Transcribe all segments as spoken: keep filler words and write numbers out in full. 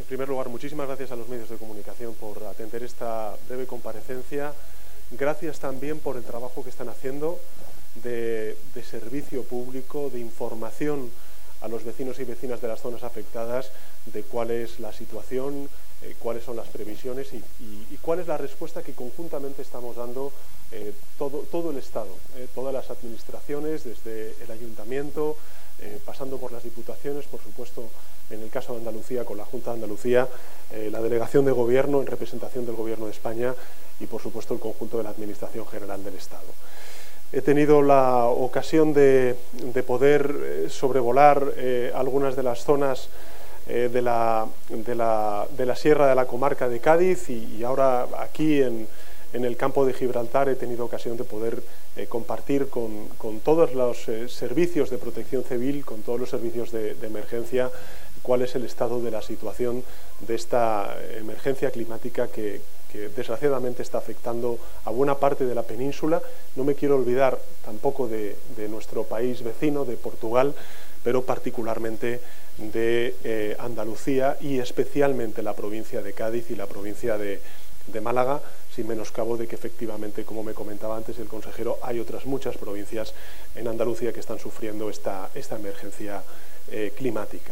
En primer lugar, muchísimas gracias a los medios de comunicación por atender esta breve comparecencia. Gracias también por el trabajo que están haciendo de, de servicio público, de información a los vecinos y vecinas de las zonas afectadas de cuál es la situación, eh, cuáles son las previsiones y, y, y cuál es la respuesta que conjuntamente estamos dando eh, todo, todo el Estado, eh, todas las administraciones, desde el Ayuntamiento, eh, pasando por las diputaciones, por supuesto, en el caso de Andalucía, con la Junta de Andalucía, eh, la Delegación de Gobierno en representación del Gobierno de España y, por supuesto, el conjunto de la Administración General del Estado. He tenido la ocasión de, de poder eh, sobrevolar eh, algunas de las zonas eh, de, la, de, la, de la sierra de la comarca de Cádiz y, y ahora aquí en, en el campo de Gibraltar he tenido ocasión de poder eh, compartir con, con todos los eh, servicios de protección civil, con todos los servicios de, de emergencia, cuál es el estado de la situación de esta emergencia climática que, que desgraciadamente está afectando a buena parte de la península. No me quiero olvidar tampoco de, de nuestro país vecino, de Portugal, pero particularmente de eh, Andalucía y especialmente la provincia de Cádiz y la provincia de, de Málaga, sin menoscabo de que efectivamente, como me comentaba antes el consejero, hay otras muchas provincias en Andalucía que están sufriendo esta, esta emergencia eh, climática.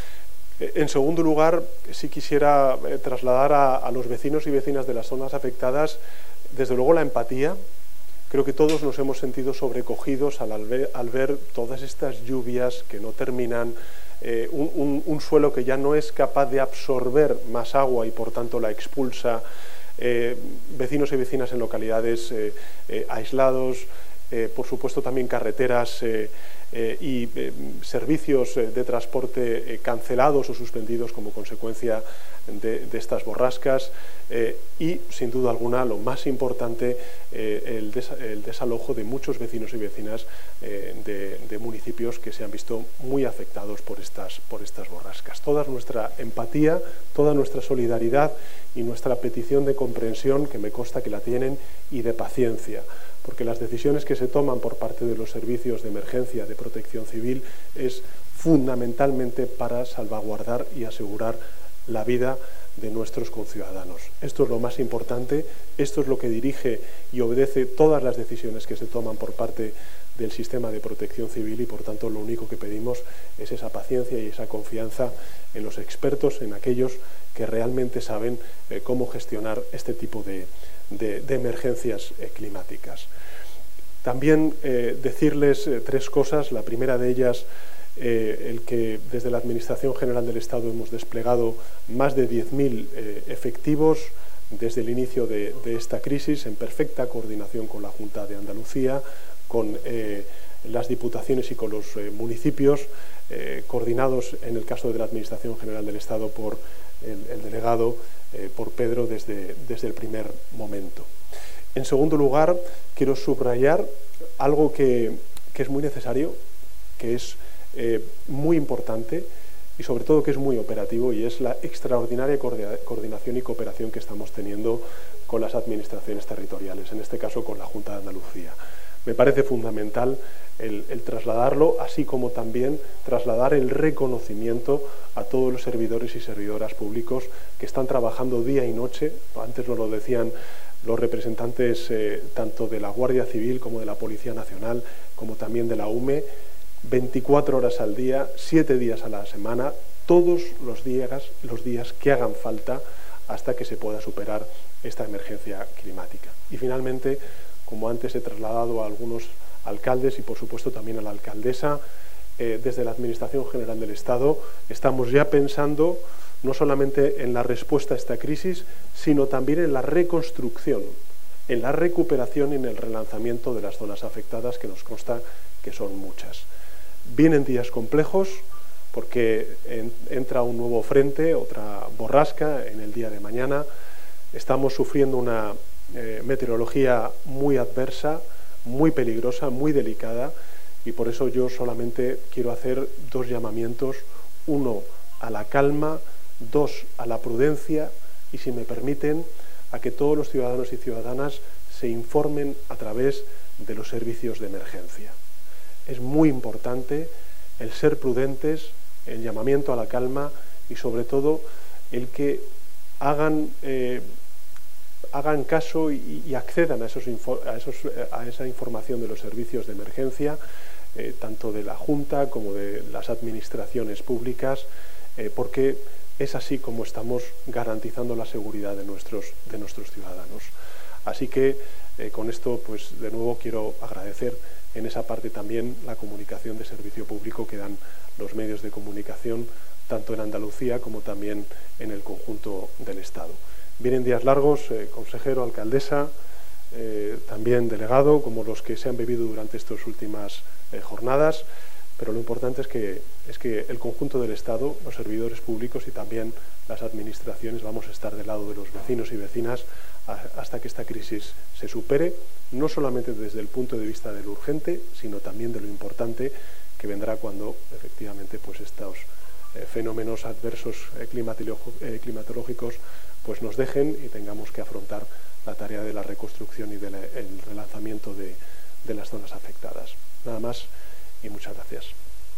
En segundo lugar, sí quisiera eh, trasladar a, a los vecinos y vecinas de las zonas afectadas, desde luego, la empatía. Creo que todos nos hemos sentido sobrecogidos al, al, ver, al ver todas estas lluvias que no terminan, eh, un, un, un suelo que ya no es capaz de absorber más agua y por tanto la expulsa, eh, vecinos y vecinas en localidades eh, eh, aislados, eh, por supuesto también carreteras eh, Eh, y eh, servicios eh, de transporte eh, cancelados o suspendidos como consecuencia de, de estas borrascas eh, y, sin duda alguna, lo más importante, eh, el, des el desalojo de muchos vecinos y vecinas eh, de, de municipios que se han visto muy afectados por estas, por estas borrascas. Toda nuestra empatía, toda nuestra solidaridad y nuestra petición de comprensión, que me consta que la tienen, y de paciencia, porque las decisiones que se toman por parte de los servicios de emergencia, de protección civil, es fundamentalmente para salvaguardar y asegurar la vida de nuestros conciudadanos. Esto es lo más importante, esto es lo que dirige y obedece todas las decisiones que se toman por parte del sistema de protección civil y, por tanto, lo único que pedimos es esa paciencia y esa confianza en los expertos, en aquellos que realmente saben eh, cómo gestionar este tipo de, de, de emergencias eh, climáticas. También eh, decirles eh, tres cosas. La primera de ellas, eh, el que desde la Administración General del Estado hemos desplegado más de diez mil eh, efectivos desde el inicio de, de esta crisis, en perfecta coordinación con la Junta de Andalucía, con eh, las diputaciones y con los eh, municipios, eh, coordinados en el caso de la Administración General del Estado por el, el delegado, eh, por Pedro, desde, desde el primer momento. En segundo lugar, quiero subrayar algo que, que es muy necesario, que es eh, muy importante y sobre todo que es muy operativo, y es la extraordinaria coordinación y cooperación que estamos teniendo con las administraciones territoriales, en este caso con la Junta de Andalucía. Me parece fundamental el, el trasladarlo, así como también trasladar el reconocimiento a todos los servidores y servidoras públicos que están trabajando día y noche. Antes nos lo decían los representantes eh, tanto de la Guardia Civil como de la Policía Nacional, como también de la U M E, veinticuatro horas al día, siete días a la semana, todos los días, los días que hagan falta hasta que se pueda superar esta emergencia climática. Y finalmente, como antes he trasladado a algunos alcaldes y por supuesto también a la alcaldesa, eh, desde la Administración General del Estado estamos ya pensando no solamente en la respuesta a esta crisis, sino también en la reconstrucción, en la recuperación y en el relanzamiento de las zonas afectadas, que nos consta que son muchas. Vienen días complejos porque en, entra un nuevo frente, otra borrasca en el día de mañana. Estamos sufriendo una eh, meteorología muy adversa, muy peligrosa, muy delicada, y por eso yo solamente quiero hacer dos llamamientos: uno, a la calma; dos, a la prudencia, y, si me permiten, a que todos los ciudadanos y ciudadanas se informen a través de los servicios de emergencia. Es muy importante el ser prudentes, el llamamiento a la calma y, sobre todo, el que hagan, eh, hagan caso y, y accedan a, esos a, esos, a esa información de los servicios de emergencia, eh, tanto de la Junta como de las administraciones públicas, eh, porque es así como estamos garantizando la seguridad de nuestros, de nuestros ciudadanos. Así que eh, con esto, pues de nuevo quiero agradecer en esa parte también la comunicación de servicio público que dan los medios de comunicación, tanto en Andalucía como también en el conjunto del Estado. Vienen días largos, eh, consejero, alcaldesa, eh, también delegado, como los que se han vivido durante estas últimas eh, jornadas, pero lo importante es que, es que el conjunto del Estado, los servidores públicos y también las administraciones vamos a estar del lado de los vecinos y vecinas hasta que esta crisis se supere, no solamente desde el punto de vista de lo urgente, sino también de lo importante que vendrá cuando efectivamente pues estos eh, fenómenos adversos eh, eh, climatológicos pues nos dejen y tengamos que afrontar la tarea de la reconstrucción y del relanzamiento de, de las zonas afectadas. Nada más y muchas gracias.